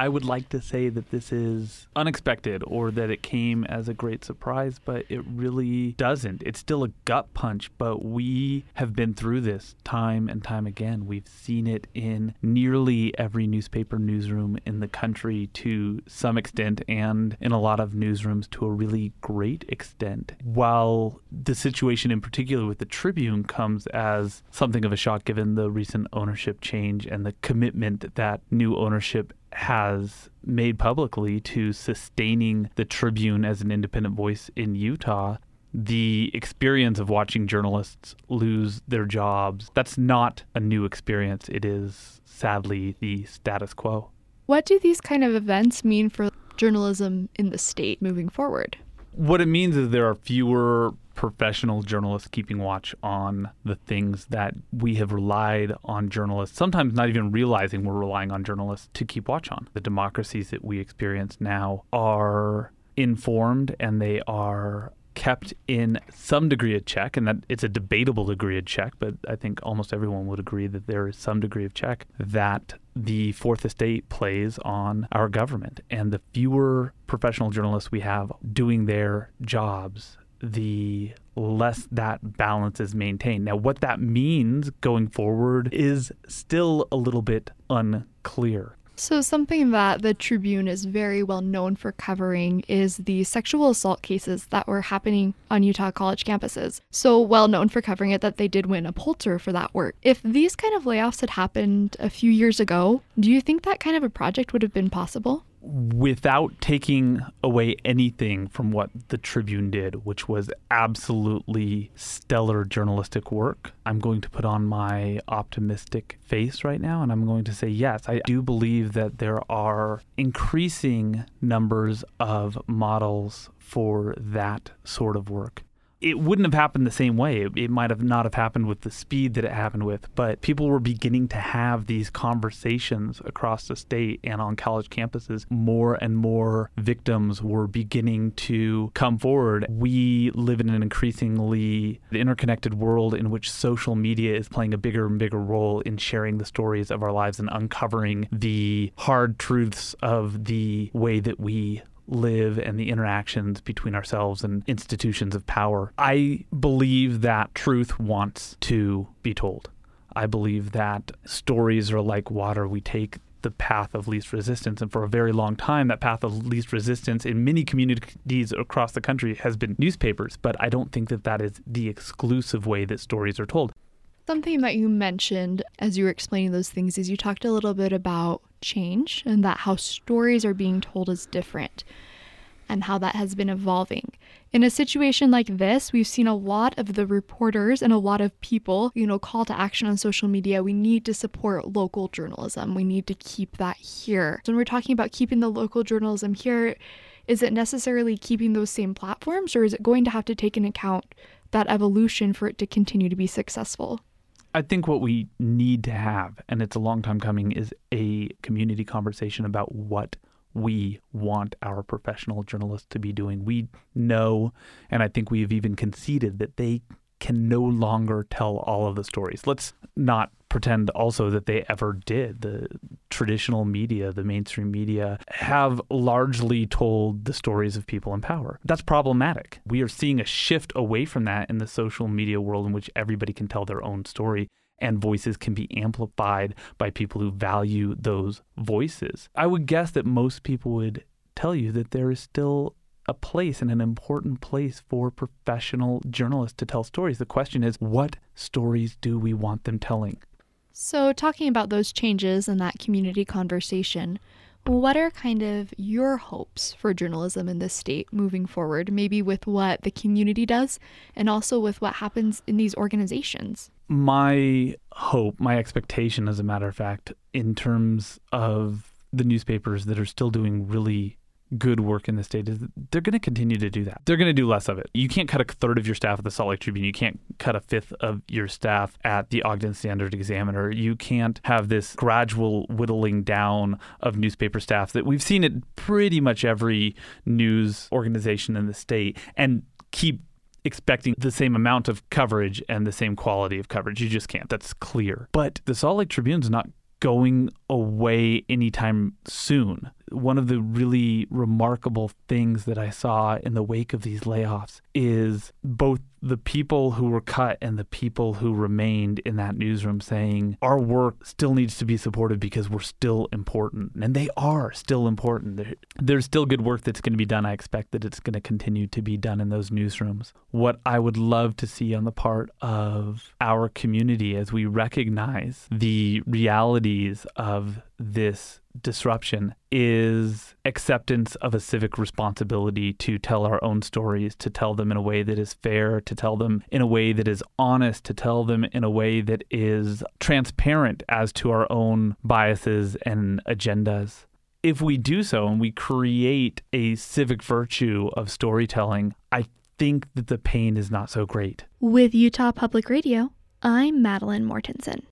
I would like to say that this is unexpected or that it came as a great surprise, but it really doesn't. It's still a gut punch, but we have been through this time and time again. We've seen it in nearly every newspaper newsroom in the country to some extent, and in a lot of newsrooms to a really great extent. While the situation in particular with the Tribune comes as something of a shock given the recent ownership change and the commitment that new ownership has made publicly to sustaining the Tribune as an independent voice in Utah, the experience of watching journalists lose their jobs, that's not a new experience. It is sadly the status quo. What do these kind of events mean for journalism in the state moving forward? What it means is there are fewer professional journalists keeping watch on the things that we have relied on journalists, sometimes not even realizing we're relying on journalists to keep watch on. The democracies that we experience now are informed and they are kept in some degree of check, and that it's a debatable degree of check, but I think almost everyone would agree that there is some degree of check that the Fourth Estate plays on our government. And the fewer professional journalists we have doing their jobs, the less that balance is maintained. Now, what that means going forward is still a little bit unclear. So something that the Tribune is very well known for covering is the sexual assault cases that were happening on Utah college campuses. So well known for covering it that they did win a Pulitzer for that work. If these kind of layoffs had happened a few years ago, do you think that kind of a project would have been possible? Without taking away anything from what the Tribune did, which was absolutely stellar journalistic work, I'm going to put on my optimistic face right now, and I'm going to say, yes, I do believe that there are increasing numbers of models for that sort of work. It wouldn't have happened the same way. It might have not have happened with the speed that it happened with, but people were beginning to have these conversations across the state and on college campuses. More and more victims were beginning to come forward. We live in an increasingly interconnected world in which social media is playing a bigger and bigger role in sharing the stories of our lives and uncovering the hard truths of the way that we live and the interactions between ourselves and institutions of power. I believe that truth wants to be told. I believe that stories are like water. We take the path of least resistance. And for a very long time, that path of least resistance in many communities across the country has been newspapers. But I don't think that that is the exclusive way that stories are told. Something that you mentioned as you were explaining those things is you talked a little bit about change and that how stories are being told is different and how that has been evolving. In a situation like this, we've seen a lot of the reporters and a lot of people, call to action on social media. We need to support local journalism. We need to keep that here. So when we're talking about keeping the local journalism here, is it necessarily keeping those same platforms, or is it going to have to take into account that evolution for it to continue to be successful? I think what we need to have, and it's a long time coming, is a community conversation about what we want our professional journalists to be doing. We know, and I think we have even conceded, that they can no longer tell all of the stories. Let's not pretend also that they ever did. The traditional media, the mainstream media, have largely told the stories of people in power. That's problematic. We are seeing a shift away from that in the social media world in which everybody can tell their own story and voices can be amplified by people who value those voices. I would guess that most people would tell you that there is still a place and an important place for professional journalists to tell stories. The question is, what stories do we want them telling? So talking about those changes and that community conversation, what are kind of your hopes for journalism in this state moving forward, maybe with what the community does and also with what happens in these organizations? My hope, my expectation, as a matter of fact, in terms of the newspapers that are still doing really good work in the state, is that they're going to continue to do that. They're going to do less of it. You can't cut a third of your staff at the Salt Lake Tribune. You can't cut a fifth of your staff at the Ogden Standard Examiner. You can't have this gradual whittling down of newspaper staff that we've seen at pretty much every news organization in the state and keep expecting the same amount of coverage and the same quality of coverage. You just can't. That's clear. But the Salt Lake Tribune's not going away anytime soon. One of the really remarkable things that I saw in the wake of these layoffs is both the people who were cut and the people who remained in that newsroom saying our work still needs to be supported because we're still important. And they are still important. There's still good work that's going to be done. I expect that it's going to continue to be done in those newsrooms. What I would love to see on the part of our community as we recognize the realities of this disruption is acceptance of a civic responsibility to tell our own stories, to tell them in a way that is fair, to tell them in a way that is honest, to tell them in a way that is transparent as to our own biases and agendas. If we do so and we create a civic virtue of storytelling, I think that the pain is not so great. With Utah Public Radio, I'm Madeline Mortensen.